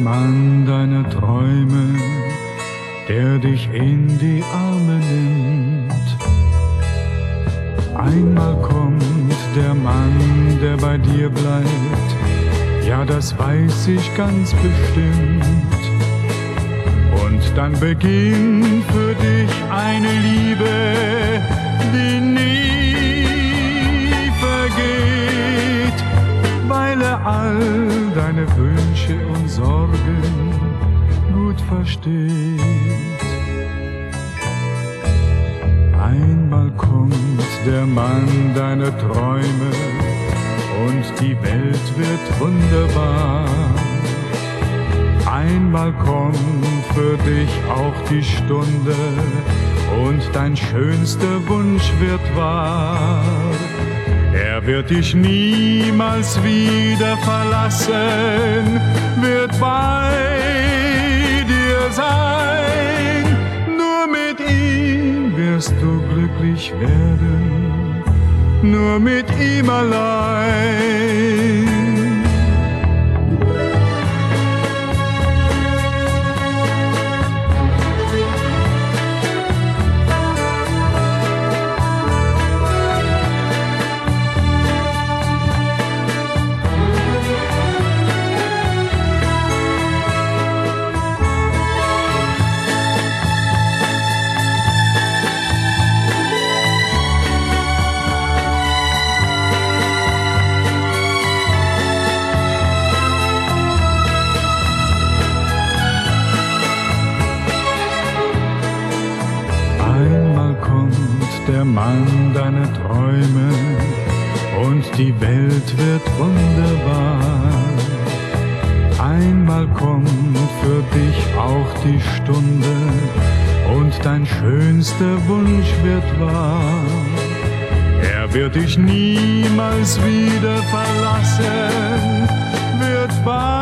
Mann deiner Träume, der dich in die Arme nimmt. Einmal kommt der Mann, der bei dir bleibt, ja, das weiß ich ganz bestimmt. Und dann beginnt für dich eine Liebe, die nie vergeht, weil er all deine Wünsche und Sorgen gut versteht. Einmal kommt der Mann deiner Träume und die Welt wird wunderbar. Einmal kommt für dich auch die Stunde und dein schönster Wunsch wird wahr. Er wird dich niemals wieder verlassen, wird bei dir sein. Nur mit ihm wirst du glücklich werden, nur mit ihm allein. Der Mann deiner Träume und die Welt wird wunderbar. Einmal kommt für dich auch die Stunde und dein schönster Wunsch wird wahr. Er wird dich niemals wieder verlassen, wird bei